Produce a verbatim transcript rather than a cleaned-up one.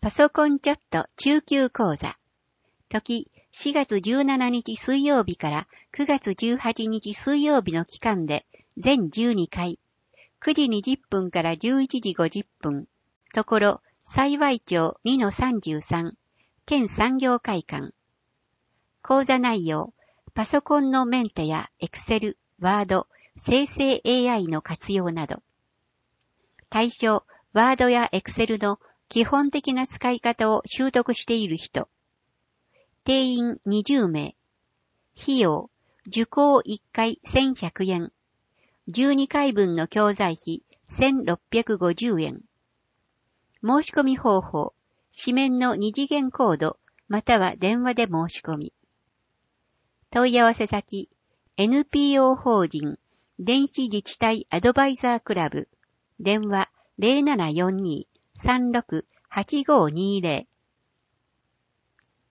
パソコンちょっと中級講座。時しがつじゅうしちにち水曜日からくがつじゅうはちにち水曜日の期間で全じゅうにかい、くじにじゅっぷんからじゅういちじごじゅっぷん、ところ、幸町 にのさんじゅうさん、県産業会館。講座内容、パソコンのメンテや Excel、Word、生成 エーアイ の活用など。対象、Word や Excel の基本的な使い方を習得している人。定員にじゅうめい。費用、受講いっかいせんひゃくえん。じゅうにかいぶんの教材費せんろっぴゃくごじゅうえん。申し込み方法、紙面の二次元コード、または電話で申し込み。問い合わせ先、エヌピーオー 法人、電子自治体アドバイザークラブ、電話 ゼロななよんに さんろく はちごにゼロ